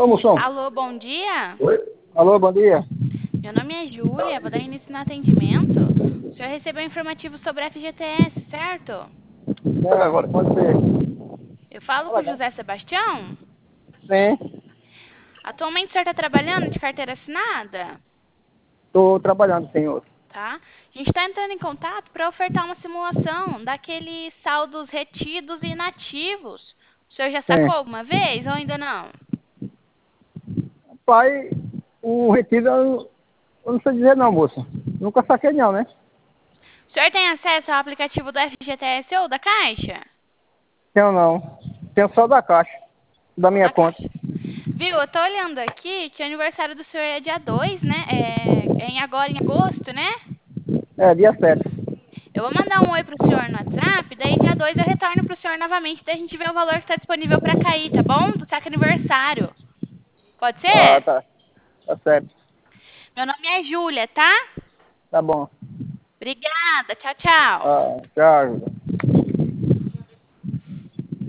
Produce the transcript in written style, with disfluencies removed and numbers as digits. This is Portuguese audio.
Ô, moção. Alô, bom dia. Oi? Alô, bom dia. Meu nome é Júlia, vou dar início no atendimento. O senhor recebeu informativo sobre a FGTS, certo? É, agora pode ser. Eu falo com Fala, o cara. José Sebastião. Sim, Atualmente o senhor está trabalhando de carteira assinada, tô trabalhando, senhor. tá? A gente está entrando em contato para ofertar uma simulação daqueles saldos retidos e inativos. O senhor já sacou Sim. alguma vez ou ainda não? Pai, o retiro eu não sei dizer não, moça. Nunca saquei não, né? O senhor tem acesso ao aplicativo do FGTS ou da Caixa? Tenho não. Tenho só da caixa, da Ou minha da conta. Caixa. Viu, eu tô olhando aqui que o aniversário do senhor é dia 2, né? Agora em agosto, né? É, dia 7. Eu vou mandar um oi pro senhor no WhatsApp, daí dia 2 eu retorno pro senhor novamente, daí a gente vê o valor que está disponível para cair, tá bom? Do saque aniversário. Pode Ah, ser? tá. Tá certo. Meu nome é Júlia, tá? Tá bom. Obrigada, tchau, tchau. Ah, tchau.